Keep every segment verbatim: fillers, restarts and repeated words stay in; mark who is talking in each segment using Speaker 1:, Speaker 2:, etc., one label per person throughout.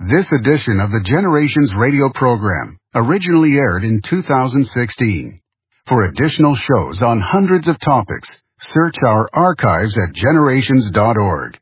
Speaker 1: This edition of the Generations radio program originally aired in two thousand sixteen. For additional shows on hundreds of topics, search our archives at generations dot org.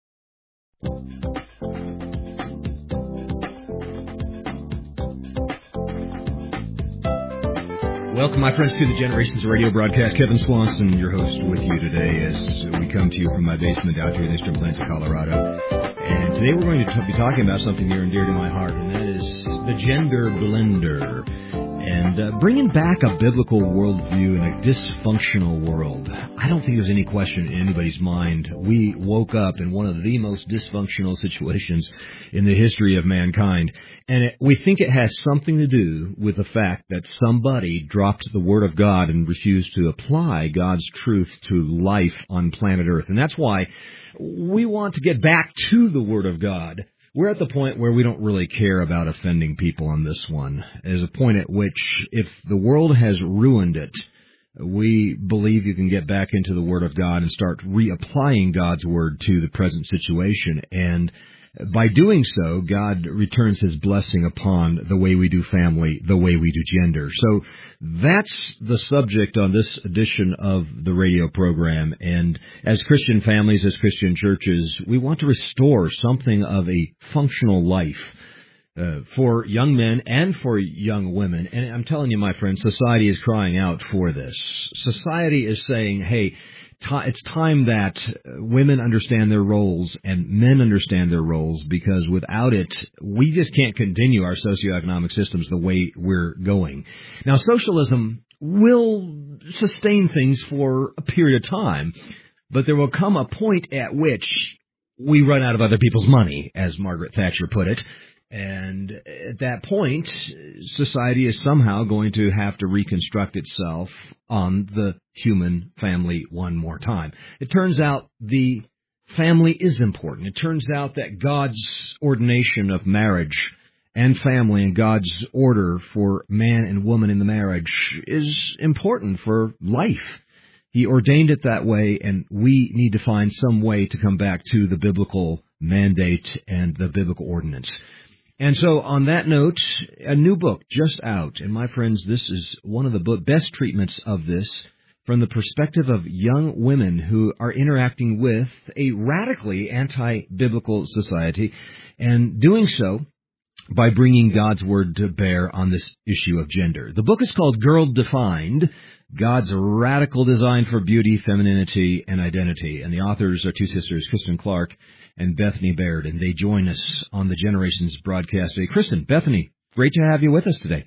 Speaker 2: Welcome, my friends, to the Generations radio broadcast. Kevin Swanson, your host, with you today as we come to you from my basement out here in the Eastern Plains of Colorado. And today we're going to t- be talking about something near and dear to my heart, and that is the gender blender. And uh, bringing back a biblical worldview in a dysfunctional world. I don't think there's any question in anybody's mind. We woke up in one of the most dysfunctional situations in the history of mankind. And it, we think it has something to do with the fact that somebody dropped the Word of God and refused to apply God's truth to life on planet Earth. And that's why we want to get back to the Word of God. We're at the point where we don't really care about offending people on this one. There's a point at which, if the world has ruined it, we believe you can get back into the Word of God and start reapplying God's Word to the present situation. And by doing so, God returns His blessing upon the way we do family, the way we do gender. So that's the subject on this edition of the radio program. And as Christian families, as Christian churches, we want to restore something of a functional life uh, for young men and for young women. And I'm telling you, my friends, society is crying out for this. Society is saying, hey, it's time that women understand their roles and men understand their roles, because without it, we just can't continue our socioeconomic systems the way we're going. Now, socialism will sustain things for a period of time, but there will come a point at which we run out of other people's money, as Margaret Thatcher put it. And at that point, society is somehow going to have to reconstruct itself on the human family one more time. It turns out the family is important. It turns out that God's ordination of marriage and family and God's order for man and woman in the marriage is important for life. He ordained it that way, and we need to find some way to come back to the biblical mandate and the biblical ordinance. And so, on that note, a new book just out. And my friends, this is one of the best treatments of this from the perspective of young women who are interacting with a radically anti-biblical society, and doing so by bringing God's Word to bear on this issue of gender. The book is called Girl Defined, God's Radical Design for Beauty, Femininity, and Identity. And the authors are two sisters, Kristen Clark and Bethany Baird, and they join us on the Generations broadcast today. Kristen, Bethany, great to have you with us today.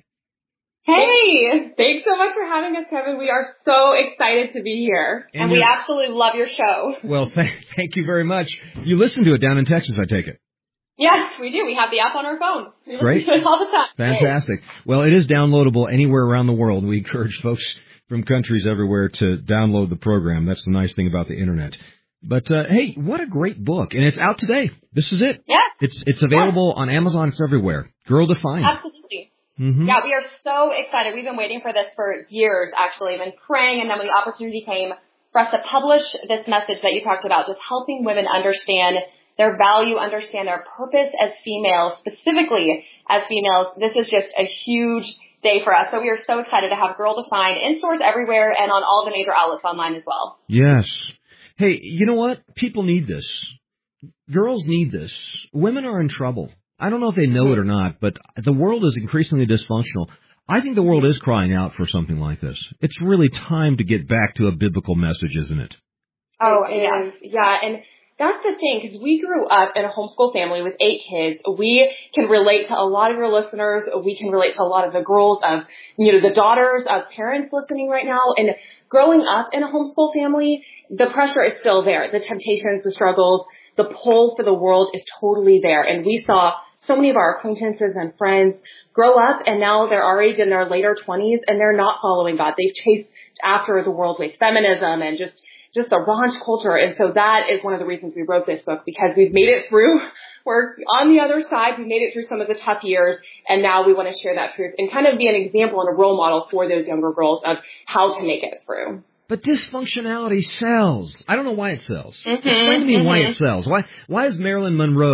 Speaker 3: Hey, thanks so much for having us, Kevin. We are so excited to be here, and, and we absolutely love your show.
Speaker 2: Well, th- thank you very much. You listen to it down in Texas, I take it.
Speaker 3: Yes, we do. We have the app on our phone. We listen
Speaker 2: Great.
Speaker 3: to it all the time.
Speaker 2: Fantastic. Well, it is downloadable anywhere around the world. We encourage folks from countries everywhere to download the program. That's the nice thing about the Internet. But, uh, hey, what a great book. And it's out today. This is it.
Speaker 3: Yeah.
Speaker 2: It's it's available yeah. on Amazon. It's everywhere. Girl Defined.
Speaker 3: Absolutely.
Speaker 2: Mm-hmm.
Speaker 3: Yeah, we are so excited. We've been waiting for this for years, actually. We've been praying, and then when the opportunity came for us to publish this message that you talked about, just helping women understand their value, understand their purpose as females, specifically as females, this is just a huge day for us. So we are so excited to have Girl Defined in stores everywhere and on all the major outlets online as well.
Speaker 2: Yes. Hey, you know what? People need this. Girls need this. Women are in trouble. I don't know if they know it or not, but the world is increasingly dysfunctional. I think the world is crying out for something like this. It's really time to get back to a biblical message, isn't it?
Speaker 3: Oh, yeah. Yeah, and that's the thing, because we grew up in a homeschool family with eight kids. We can relate to a lot of your listeners. We can relate to a lot of the girls of, you know, the daughters of parents listening right now. And growing up in a homeschool family, the pressure is still there. The temptations, the struggles, the pull for the world is totally there. And we saw so many of our acquaintances and friends grow up, and now they're our age in their later twenties, and they're not following God. They've chased after the world's way, feminism and just just the raunch culture. And so that is one of the reasons we wrote this book, because we've made it through. We're on the other side. We made it through some of the tough years, and now we want to share that truth and kind of be an example and a role model for those younger girls of how to make it through.
Speaker 2: But dysfunctionality sells. I don't know why it sells.
Speaker 3: Mm-hmm,
Speaker 2: Explain to me
Speaker 3: mm-hmm.
Speaker 2: why it sells. Why why is Marilyn Monroe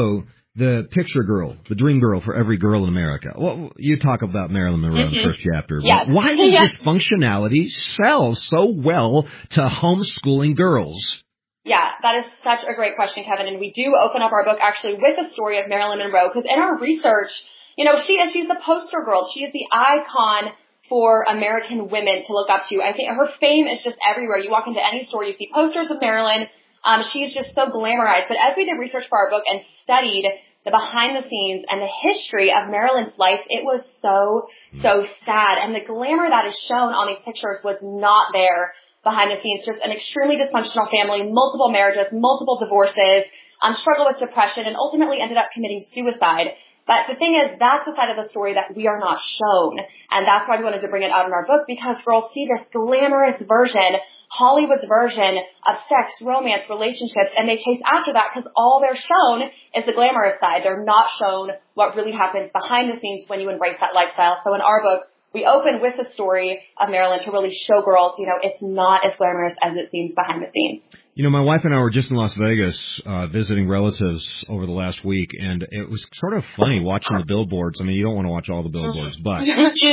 Speaker 2: the picture girl, the dream girl for every girl in America. Well, you talk about Marilyn Monroe
Speaker 3: mm-hmm.
Speaker 2: in the first chapter.
Speaker 3: Yes.
Speaker 2: Why does
Speaker 3: yes.
Speaker 2: this functionality sell so well to homeschooling girls?
Speaker 3: Yeah, that is such a great question, Kevin. And we do open up our book actually with a story of Marilyn Monroe, because in our research, you know, she is, she's the poster girl. She is the icon for American women to look up to. I think her fame is just everywhere. You walk into any store, you see posters of Marilyn. Um, she's just so glamorized. But as we did research for our book and studied the behind the scenes and the history of Marilyn's life, it was so, so sad. And the glamour that is shown on these pictures was not there behind the scenes. Just an extremely dysfunctional family, multiple marriages, multiple divorces, um, struggle with depression, and ultimately ended up committing suicide. But the thing is, that's the side of the story that we are not shown. And that's why we wanted to bring it out in our book, because girls see this glamorous version, Hollywood's version of sex, romance, relationships, and they chase after that because all they're shown is the glamorous side. They're not shown what really happens behind the scenes when you embrace that lifestyle. So in our book, we open with the story of Marilyn to really show girls, you know, it's not as glamorous as it seems behind the scenes.
Speaker 2: You know, my wife and I were just in Las Vegas uh, visiting relatives over the last week, and it was sort of funny watching the billboards. I mean, you don't want to watch all the billboards, but,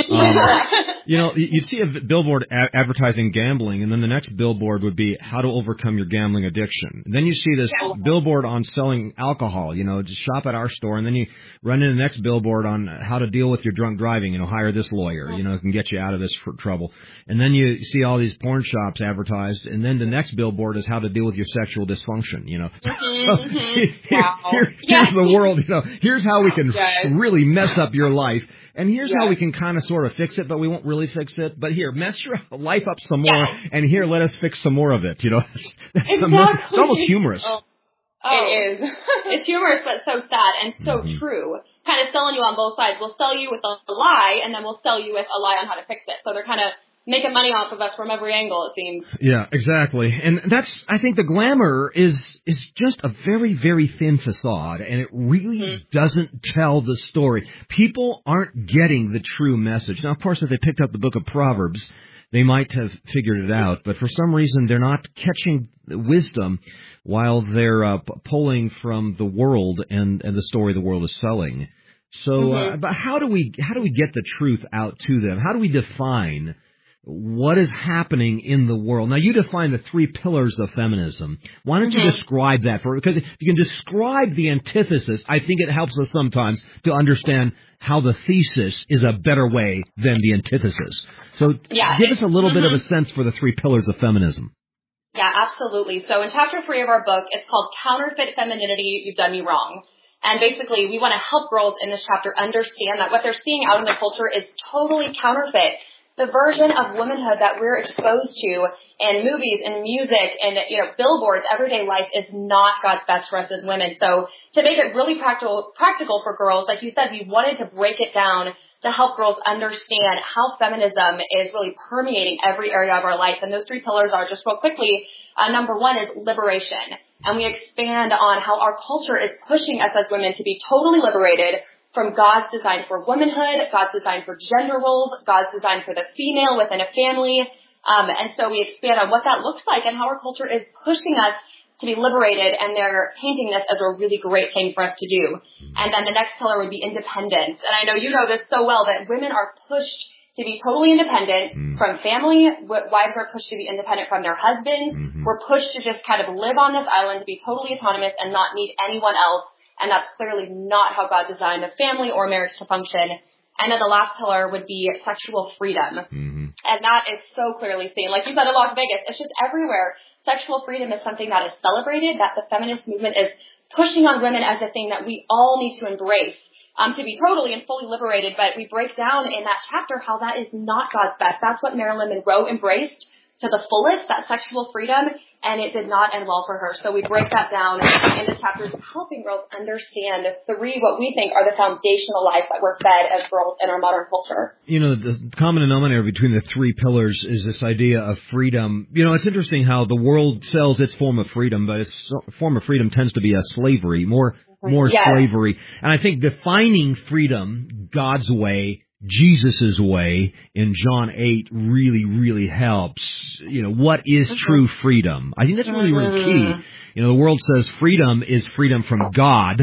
Speaker 2: um, you know, you'd see a billboard a- advertising gambling, and then the next billboard would be how to overcome your gambling addiction. And then you see this billboard on selling alcohol, you know, just shop at our store, and then you run into the next billboard on how to deal with your drunk driving, you know, hire this lawyer, you know, it can get you out of this for trouble. And then you see all these porn shops advertised, and then the next billboard is how to deal with your sexual dysfunction, you know.
Speaker 3: Mm-hmm.
Speaker 2: here,
Speaker 3: Wow.
Speaker 2: here,
Speaker 3: yes.
Speaker 2: Here's the world, you know. Here's how we can
Speaker 3: yes.
Speaker 2: really mess up your life. And here's
Speaker 3: yes.
Speaker 2: how we can kind of sort of fix it, but we won't really fix it. But here, mess your life up some more,
Speaker 3: yes.
Speaker 2: and here, let us fix some more of it, you know.
Speaker 3: Exactly.
Speaker 2: It's almost humorous.
Speaker 3: Oh. Oh. It is. It's humorous, but so sad and so
Speaker 2: mm-hmm.
Speaker 3: true. Kind of selling you on both sides. We'll sell you with a lie, and then we'll sell you with a lie on how to fix it. So they're kind of making money off of us from every angle, it seems.
Speaker 2: Yeah, exactly. And that's, I think the glamour is is just a very, very thin facade, and it really mm-hmm. doesn't tell the story. People aren't getting the true message. Now, of course, if they picked up the book of Proverbs, they might have figured it out, but for some reason they're not catching wisdom while they're uh, pulling from the world and, and the story the world is selling. So, mm-hmm. uh, but how do we how do we get the truth out to them? How do we define what is happening in the world? Now, you define the three pillars of feminism. Why don't mm-hmm. you describe that for? Because if you can describe the antithesis, I think it helps us sometimes to understand how the thesis is a better way than the antithesis. So,
Speaker 3: yeah,
Speaker 2: give us a little
Speaker 3: mm-hmm.
Speaker 2: bit of a sense for the three pillars of feminism.
Speaker 3: Yeah, absolutely. So, in chapter three of our book, it's called Counterfeit Femininity, You've Done Me Wrong. And basically, we want to help girls in this chapter understand that what they're seeing out in the culture is totally counterfeit. The version of womanhood that we're exposed to in movies and music and, you know, billboards, everyday life is not God's best for us as women. So to make it really practical, practical for girls, like you said, we wanted to break it down to help girls understand how feminism is really permeating every area of our life. And those three pillars are, just real quickly, uh, number one is liberation. And we expand on how our culture is pushing us as women to be totally liberated from God's design for womanhood, God's design for gender roles, God's design for the female within a family. Um, and so we expand on what that looks like and how our culture is pushing us to be liberated, and they're painting this as a really great thing for us to do. And then the next pillar would be independence. And I know you know this so well, that women are pushed to be totally independent mm. from family. Wives are pushed to be independent from their husbands. Mm-hmm. We're pushed to just kind of live on this island, to be totally autonomous and not need anyone else. And that's clearly not how God designed a family or marriage to function. And then the last pillar would be sexual freedom. Mm-hmm. And that is so clearly seen. Like you said in Las Vegas, it's just everywhere. Sexual freedom is something that is celebrated, that the feminist movement is pushing on women as a thing that we all need to embrace, um, to be totally and fully liberated. But we break down in that chapter how that is not God's best. That's what Marilyn Monroe embraced to the fullest, that sexual freedom, and it did not end well for her. So we break that down in the chapters, helping girls understand the three, what we think are the foundational lies that we're fed as girls in our modern culture.
Speaker 2: You know, the common denominator between the three pillars is this idea of freedom. You know, it's interesting how the world sells its form of freedom, but its form of freedom tends to be a slavery, more, more yes. slavery. And I think defining freedom God's way, Jesus' way, in John eight really, really helps. You know, what is mm-hmm. true freedom? I think that's really, really key. You know, the world says freedom is freedom from God.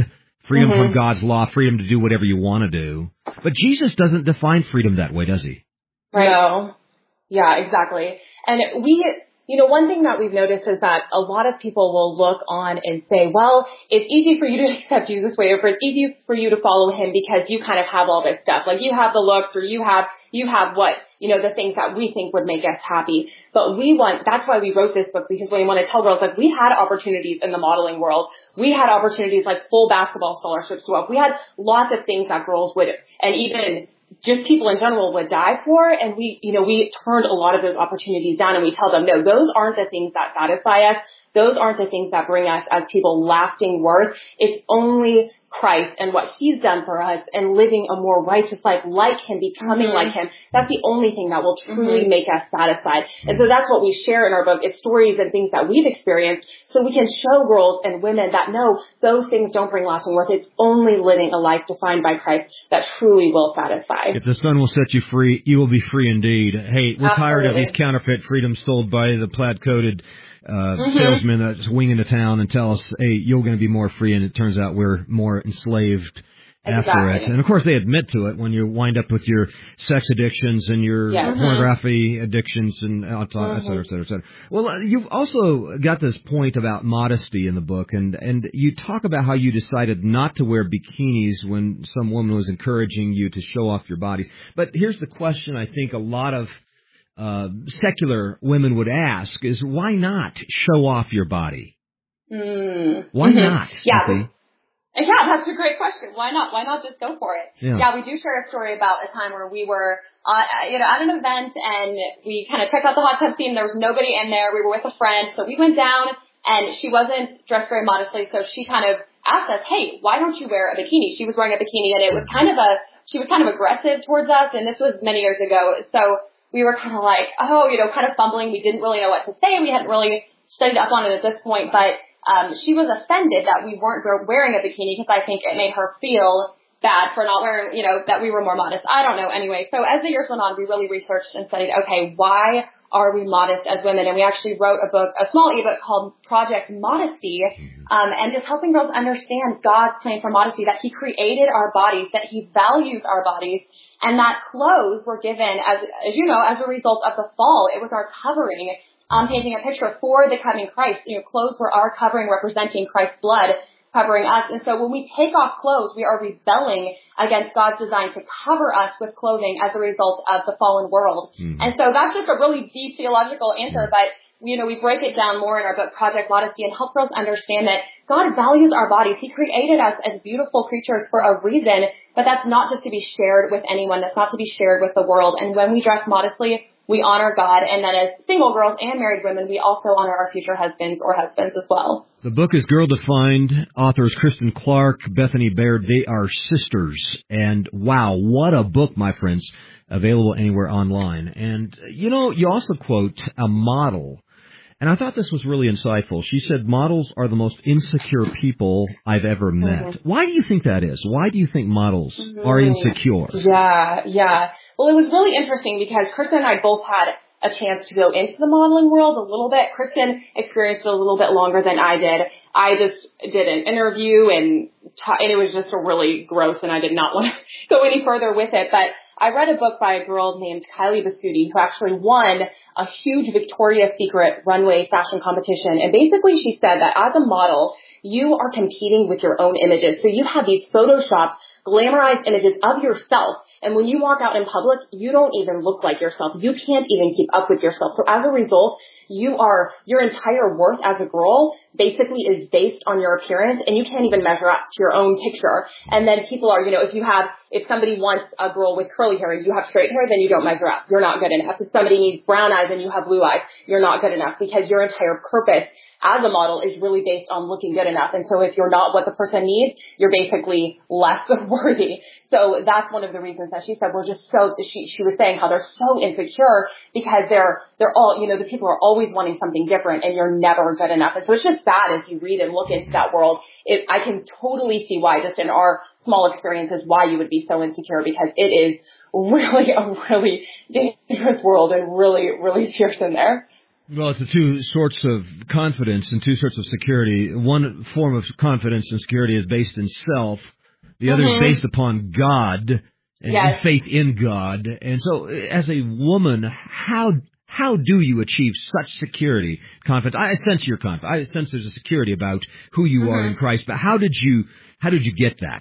Speaker 2: freedom
Speaker 3: mm-hmm.
Speaker 2: from God's law, freedom to do whatever you want to do. But Jesus doesn't define freedom that way, does he?
Speaker 3: Right. No. Yeah, exactly. And we, you know, one thing that we've noticed is that a lot of people will look on and say, well, it's easy for you to accept Jesus way, or it's easy for you to follow him because you kind of have all this stuff. Like you have the looks, or you have, you have what, you know, the things that we think would make us happy. But we want, that's why we wrote this book, because we want to tell girls, like, we had opportunities in the modeling world. We had opportunities like full basketball scholarships to up. We had lots of things that girls would, and even just people in general would die for. And we, you know, we turned a lot of those opportunities down, and we tell them, no, those aren't the things that satisfy us. Those aren't the things that bring us as people lasting worth. It's only Christ and what he's done for us, and living a more righteous life like him, becoming mm-hmm. like him. That's the only thing that will truly mm-hmm. make us satisfied. And so that's what we share in our book, is stories and things that we've experienced, so we can show girls and women that no, those things don't bring lasting worth. It's only living a life defined by Christ that truly will satisfy.
Speaker 2: If the Son will set you free, you will be free indeed. Hey, we're
Speaker 3: Absolutely.
Speaker 2: tired of these counterfeit freedoms sold by the plaid-coated Uh, mm-hmm. salesmen that wing into town and tell us, hey, you're going to be more free, and it turns out we're more enslaved after
Speaker 3: exactly.
Speaker 2: it. And of course they admit to it when you wind up with your sex addictions and your
Speaker 3: yes.
Speaker 2: pornography addictions and et cetera, et cetera, et cetera, et cetera. Well, uh, you've also got this point about modesty in the book, and, and you talk about how you decided not to wear bikinis when some woman was encouraging you to show off your bodies. But here's the question I think a lot of Uh, secular women would ask is, why not show off your body?
Speaker 3: Mm.
Speaker 2: Why
Speaker 3: mm-hmm.
Speaker 2: not?
Speaker 3: Yeah.
Speaker 2: See?
Speaker 3: Yeah, that's a great question. Why not? Why not just go for it?
Speaker 2: Yeah,
Speaker 3: yeah we do share a story about a time where we were, uh, you know, at an event, and we kind of checked out the hot tub scene. There was nobody in there. We were with a friend. So we went down, and she wasn't dressed very modestly. So she kind of asked us, hey, why don't you wear a bikini? She was wearing a bikini, and it was kind of a, she was kind of aggressive towards us. And this was many years ago. So we were kind of like, oh, you know, kind of fumbling. We didn't really know what to say. We hadn't really studied up on it at this point. But um, she was offended that we weren't wearing a bikini, because I think it made her feel bad for not wearing, you know, that we were more modest. I don't know. Anyway, so as the years went on, we really researched and studied, okay, why are we modest as women? And we actually wrote a book, a small ebook called Project Modesty, um, and just helping girls understand God's plan for modesty, that he created our bodies, that he values our bodies, and that clothes were given, as as you know, as a result of the fall. It was our covering, um, painting a picture for the coming Christ. You know, clothes were our covering, representing Christ's blood covering us. And so when we take off clothes, we are rebelling against God's design to cover us with clothing as a result of the fallen world. Mm-hmm. And so that's just a really deep theological answer, but you know, we break it down more in our book, Project Modesty, and help girls understand that God values our bodies. He created us as beautiful creatures for a reason, but that's not just to be shared with anyone. That's not to be shared with the world. And when we dress modestly, we honor God, and then as single girls and married women, we also honor our future husbands or husbands as well.
Speaker 2: The book is Girl Defined. Authors Kristen Clark, Bethany Baird. They are sisters. And wow, what a book, my friends. Available anywhere online. And, you know, you also quote a model. And I thought this was really insightful. She said models are the most insecure people I've ever met. Mm-hmm. Why do you think that is? Why do you think models mm-hmm. are insecure?
Speaker 3: Yeah, yeah. Well, it was really interesting because Kristen and I both had a chance to go into the modeling world a little bit. Kristen experienced it a little bit longer than I did. I just did an interview, and, t- and it was just a really gross, and I did not want to go any further with it. But I read a book by a girl named Kylie Basutti, who actually won a huge Victoria's Secret runway fashion competition. And basically she said that as a model, you are competing with your own images. So you have these photoshopped, glamorized images of yourself. And when you walk out in public, you don't even look like yourself. You can't even keep up with yourself. So as a result, you are, your entire worth as a girl basically is based on your appearance, and you can't even measure up to your own picture. And then people are, you know, if you have, if somebody wants a girl with curly hair and you have straight hair, then you don't measure up. You're not good enough. If somebody needs brown eyes and you have blue eyes, you're not good enough, because your entire purpose as a model is really based on looking good enough. And so if you're not what the person needs, you're basically less worthy. So that's one of the reasons that she said we're just so, she, she was saying how they're so insecure because they're, they're all, you know, the people are always wanting something different, and you're never good enough. And so it's just bad as you read and look into that world. It, I can totally see why, just in our small experiences, why you would be so insecure, because it is really a really dangerous world and really, really fierce in there.
Speaker 2: Well, it's the two sorts of confidence and two sorts of security. One form of confidence and security is based in self. The other mm-hmm. is based upon God and yes. faith in God. And so, as a woman, how how do you achieve such security, confidence? I sense your confidence. I sense there's a security about who you mm-hmm. are in Christ. But how did you how did you get that?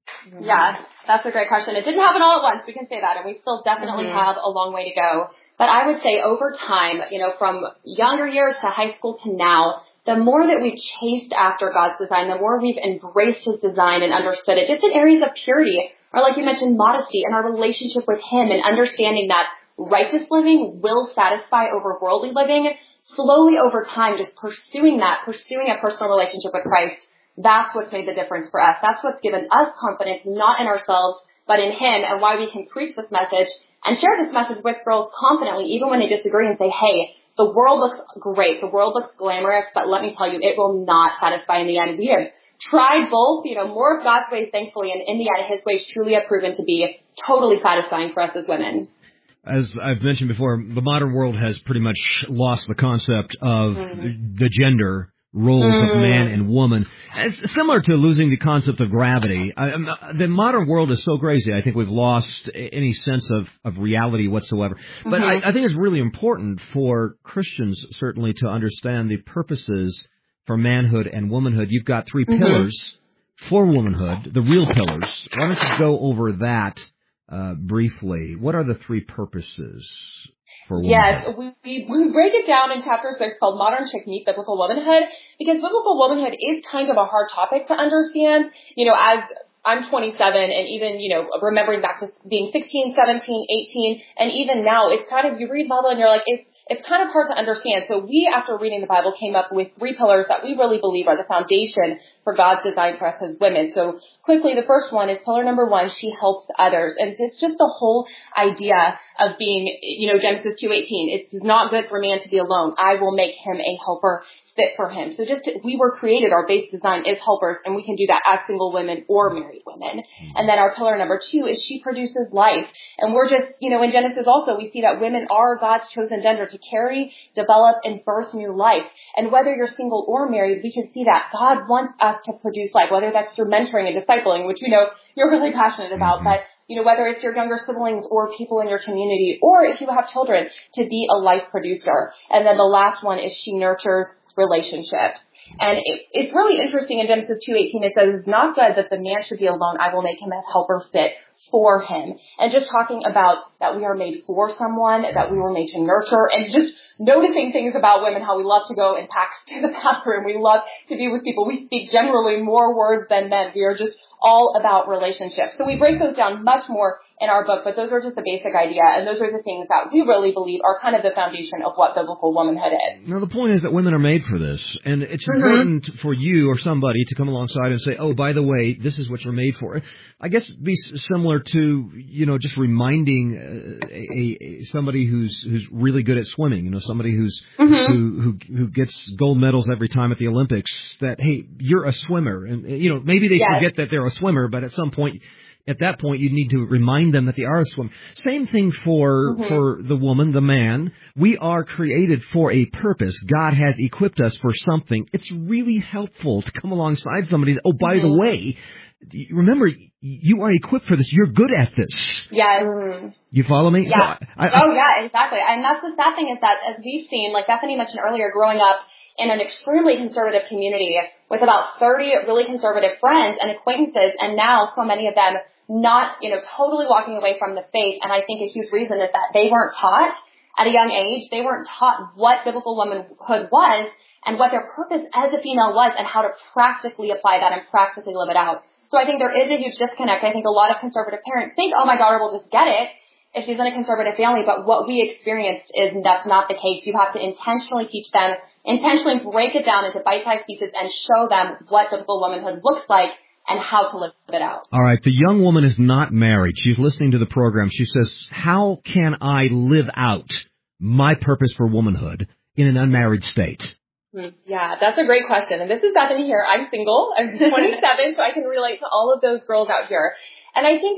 Speaker 3: Yeah, that's a great question. It didn't happen all at once. We can say that, and we still definitely mm-hmm. have a long way to go. But I would say over time, you know, from younger years to high school to now, the more that we've chased after God's design, the more we've embraced His design and understood it, just in areas of purity, or like you mentioned, modesty, and our relationship with Him, and understanding that righteous living will satisfy over worldly living. Slowly over time, just pursuing that, pursuing a personal relationship with Christ, that's what's made the difference for us. That's what's given us confidence, not in ourselves, but in Him, and why we can preach this message and share this message with girls confidently, even when they disagree, and say, hey, the world looks great, the world looks glamorous, but let me tell you, it will not satisfy in the end. We have tried both, you know, more of God's ways, thankfully, and in the end, His ways truly have proven to be totally satisfying for us as women.
Speaker 2: As I've mentioned before, the modern world has pretty much lost the concept of mm. the gender roles mm. of man and woman. It's similar to losing the concept of gravity. I, the modern world is so crazy, I think we've lost any sense of, of reality whatsoever. But mm-hmm. I, I think it's really important for Christians, certainly, to understand the purposes for manhood and womanhood. You've got three mm-hmm. pillars for womanhood, the real pillars. Why don't you go over that uh, briefly? What are the three purposes for womanhood?
Speaker 3: Yes, we, we, we break it down in chapter six called Modern Chick Meet Biblical Womanhood, because biblical womanhood is kind of a hard topic to understand. You know, as I'm twenty-seven, and even, you know, remembering back to being sixteen, seventeen, eighteen, and even now, it's kind of, you read Bible and you're like, it's, it's kind of hard to understand. So we, after reading the Bible, came up with three pillars that we really believe are the foundation for God's design for us as women. So quickly, the first one is pillar number one, she helps others. And it's just the whole idea of being, you know, Genesis two eighteen. It's not good for man to be alone. I will make him a helper fit for him. So just, to, we were created, our base design is helpers, and we can do that as single women or married women. And then our pillar number two is she produces life. And we're just, you know, in Genesis also, we see that women are God's chosen gender to carry, develop, and birth new life. And whether you're single or married, we can see that God wants us to produce life, whether that's through mentoring and discipling, which we know you're really passionate about, mm-hmm. but you know, whether it's your younger siblings or people in your community, or if you have children, to be a life producer. And then the last one is she nurtures relationships. And it, it's really interesting in Genesis two eighteen, it says, it's not good that the man should be alone. I will make him a helper fit for him. And just talking about that we are made for someone, that we were made to nurture, and just noticing things about women, how we love to go and pack to the bathroom. We love to be with people. We speak generally more words than men. We are just all about relationships. So we break those down much more in our book, but those are just the basic idea, and those are the things that we really believe are kind of the foundation of what biblical womanhood is.
Speaker 2: Now, the point is that women are made for this, and it's mm-hmm. important for you or somebody to come alongside and say, oh, by the way, this is what you're made for. I guess it'd be similar to, you know, just reminding uh, a, a somebody who's who's really good at swimming, you know, somebody who's mm-hmm. who, who who gets gold medals every time at the Olympics, that, hey, you're a swimmer. And, you know, maybe they yes. forget that they're a swimmer, but at some point, at that point, you need to remind them that they are a swimmer. Same thing for mm-hmm. for the woman, the man. We are created for a purpose. God has equipped us for something. It's really helpful to come alongside somebody. Oh, by mm-hmm. the way, remember, you are equipped for this. You're good at this.
Speaker 3: Yeah. Mm-hmm.
Speaker 2: You follow me?
Speaker 3: Yeah.
Speaker 2: So I, I,
Speaker 3: oh, yeah, exactly. And that's the sad thing is that, as we've seen, like Bethany mentioned earlier, growing up in an extremely conservative community with about thirty really conservative friends and acquaintances, and now so many of them not, you know, totally walking away from the faith. And I think a huge reason is that they weren't taught at a young age. They weren't taught what biblical womanhood was and what their purpose as a female was, and how to practically apply that and practically live it out. So I think there is a huge disconnect. I think a lot of conservative parents think, oh, my daughter will just get it if she's in a conservative family. But what we experienced is that's not the case. You have to intentionally teach them, intentionally break it down into bite-sized pieces, and show them what biblical womanhood looks like and how to live it out.
Speaker 2: All right. The young woman is not married. She's listening to the program. She says, how can I live out my purpose for womanhood in an unmarried state?
Speaker 3: Yeah, that's a great question. And this is Bethany here. I'm single. I'm twenty-seven, so I can relate to all of those girls out here. And I think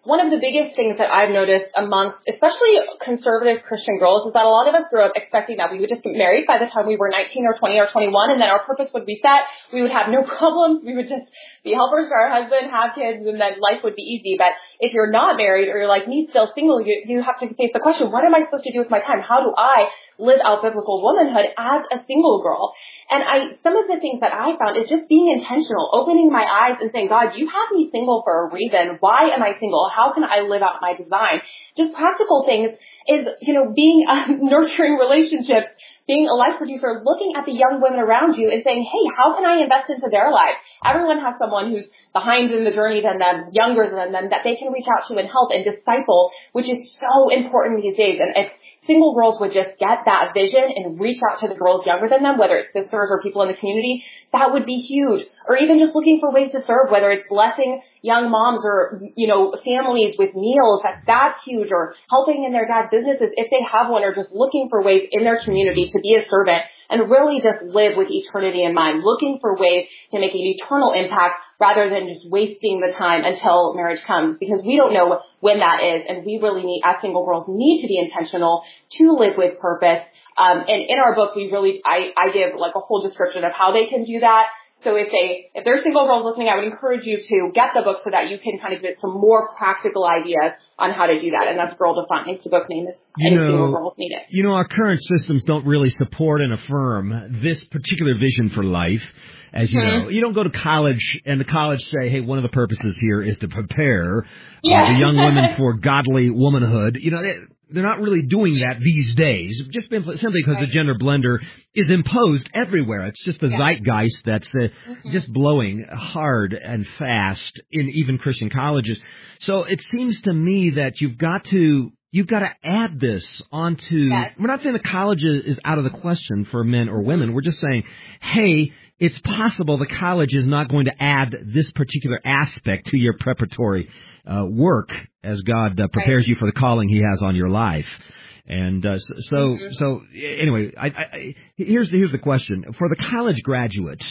Speaker 3: one of the biggest things that I've noticed amongst especially conservative Christian girls is that a lot of us grew up expecting that we would just get married by the time we were nineteen or twenty or twenty-one, and then our purpose would be set. We would have no problems. We would just be helpers to our husband, have kids, and then life would be easy. But if you're not married or you're like me, still single, you, you have to face the question, what am I supposed to do with my time? How do I live out biblical womanhood as a single girl? And I, some of the things that I found is just being intentional, opening my eyes and saying, God, you have me single for a reason. Why am I single? How can I live out my design? Just practical things is, you know, being um, nurturing relationships, being a life producer, looking at the young women around you and saying, hey, how can I invest into their lives? Everyone has someone who's behind in the journey than them, younger than them, that they can reach out to and help and disciple, which is so important these days. And if single girls would just get that vision and reach out to the girls younger than them, whether it's sisters or people in the community, that would be huge. Or even just looking for ways to serve, whether it's blessing young moms or, you know, families with meals, that that's huge, or helping in their dad's businesses if they have one, or just looking for ways in their community to be a servant and really just live with eternity in mind, looking for ways to make an eternal impact rather than just wasting the time until marriage comes, because we don't know when that is. And we really need, as single girls, need to be intentional to live with purpose. Um, and in our book, we really, I, I give like a whole description of how they can do that. So if they, if they're single girls listening, I would encourage you to get the book so that you can kind of get some more practical ideas on how to do that. And that's Girl Defined. The book name is Any Single Girls Need It.
Speaker 2: You know, our current systems don't really support and affirm this particular vision for life. As you mm-hmm. know, you don't go to college and the college say, hey, one of the purposes here is to prepare
Speaker 3: yeah.
Speaker 2: uh, the young women for godly womanhood. You know, they, they're not really doing that these days, just simply because right. the gender blender is imposed everywhere. It's just the yeah. zeitgeist that's uh, mm-hmm. just blowing hard and fast in even Christian colleges. So it seems to me that you've got to You've got to add this onto, yes. we're not saying the college is out of the question for men or women. We're just saying, hey, it's possible the college is not going to add this particular aspect to your preparatory uh, work as God uh, prepares right. you for the calling He has on your life. And uh, so, so, mm-hmm. so anyway, I, I, here's here's the question: for the college graduate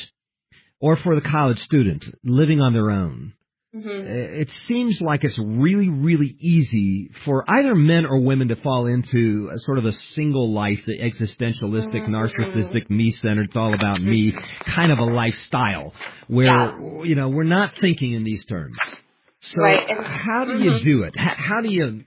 Speaker 2: or for the college student living on their own. Mm-hmm. It seems like it's really, really easy for either men or women to fall into a sort of a single life, the existentialistic, mm-hmm. narcissistic, me-centered, it's all about me kind of a lifestyle where, yeah. you know, we're not thinking in these terms. So
Speaker 3: right.
Speaker 2: how do
Speaker 3: mm-hmm.
Speaker 2: you do it? How do you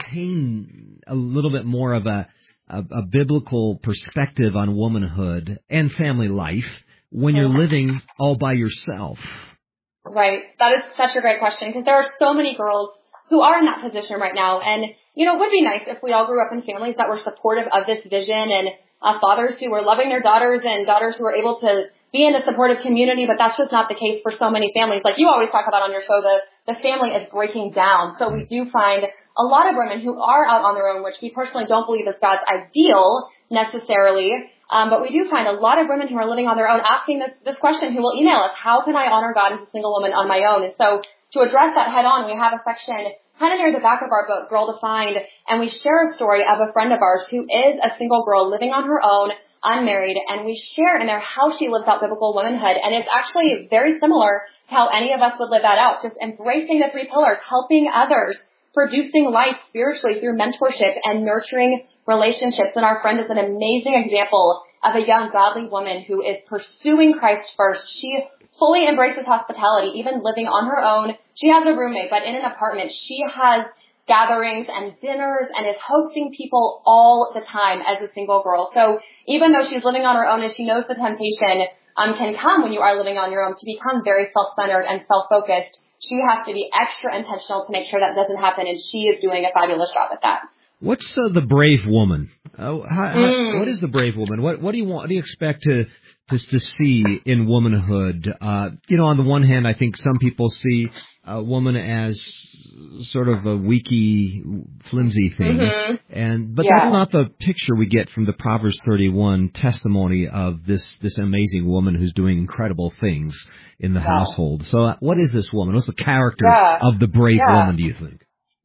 Speaker 2: maintain a little bit more of a, a, a biblical perspective on womanhood and family life when you're mm-hmm. living all by yourself?
Speaker 3: Right. That is such a great question, because there are so many girls who are in that position right now. And, you know, it would be nice if we all grew up in families that were supportive of this vision, and uh, fathers who were loving their daughters and daughters who were able to be in a supportive community. But that's just not the case for so many families. Like you always talk about on your show, the, the family is breaking down. So we do find a lot of women who are out on their own, which we personally don't believe is God's ideal necessarily. Um, but we do find a lot of women who are living on their own asking this, this question, who will email us, how can I honor God as a single woman on my own? And so to address that head on, we have a section kind of near the back of our book, Girl Defined, and we share a story of a friend of ours who is a single girl living on her own, unmarried, and we share in there how she lives out biblical womanhood. And it's actually very similar to how any of us would live that out, just embracing the three pillars, helping others, producing life spiritually through mentorship and nurturing relationships. And our friend is an amazing example of a young godly woman who is pursuing Christ first. She fully embraces hospitality, even living on her own. She has a roommate, but in an apartment, she has gatherings and dinners and is hosting people all the time as a single girl. So even though she's living on her own and she knows the temptation um, can come when you are living on your own to become very self-centered and self-focused, she has to be extra intentional to make sure that doesn't happen, and she is doing a fabulous job at that.
Speaker 2: What's uh, the brave woman? Uh, how, mm. how, what is the brave woman? What, what do you want? What do you expect to to, to see in womanhood? Uh, you know, on the one hand, I think some people see a woman as sort of a weaky, flimsy thing, mm-hmm. and but yeah. that's not the picture we get from the Proverbs thirty-one testimony of this this amazing woman who's doing incredible things in the yeah. household. So, uh, what is this woman? What's the character yeah. of the brave
Speaker 3: yeah.
Speaker 2: woman? Do you think?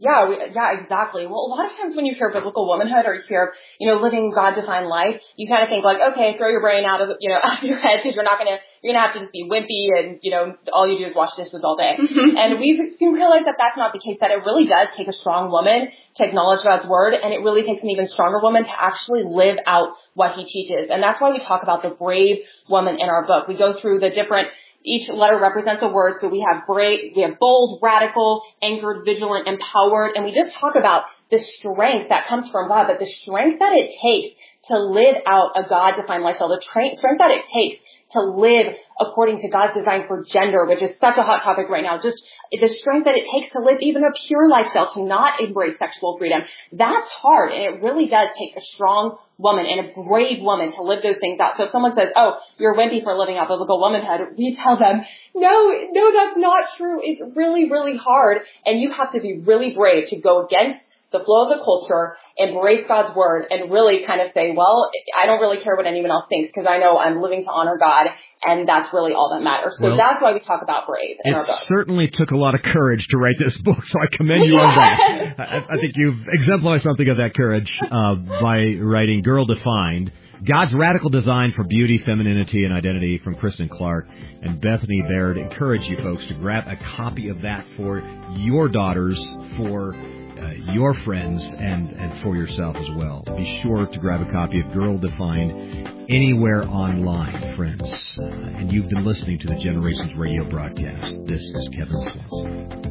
Speaker 3: Yeah, we, yeah, exactly. Well, a lot of times when you hear biblical womanhood or you hear, you know, living God-defined life, you kind of think like, okay, throw your brain out of, you know, out of your head because you're not going to, you're going to have to just be wimpy and, you know, all you do is wash dishes all day. And we can realize that that's not the case, that it really does take a strong woman to acknowledge God's word, and it really takes an even stronger woman to actually live out what he teaches. And that's why we talk about the brave woman in our book. We go through the different Each letter represents a word. So we have brave, we have bold, radical, anchored, vigilant, empowered. And we just talk about the strength that comes from God, but the strength that it takes to live out a God-defined lifestyle, the tra- strength that it takes to live according to God's design for gender, which is such a hot topic right now. Just the strength that it takes to live even a pure lifestyle, to not embrace sexual freedom. That's hard. And it really does take a strong woman and a brave woman to live those things out. So if someone says, oh, you're wimpy for living out biblical womanhood, we tell them, no, no, that's not true. It's really, really hard. And you have to be really brave to go against the flow of the culture, embrace God's word, and really kind of say, well, I don't really care what anyone else thinks because I know I'm living to honor God, and that's really all that matters. So well, that's why we talk about brave in our book.
Speaker 2: It certainly took a lot of courage to write this book, so I commend you on that. I, I think you've exemplified something of that courage uh, by writing Girl Defined, God's Radical Design for Beauty, Femininity, and Identity from Kristen Clark and Bethany Baird. Encourage you folks to grab a copy of that for your daughters, for Uh, your friends, and, and for yourself as well. Be sure to grab a copy of Girl Defined anywhere online, friends. Uh, and you've been listening to the Generations Radio broadcast. This is Kevin Swenson.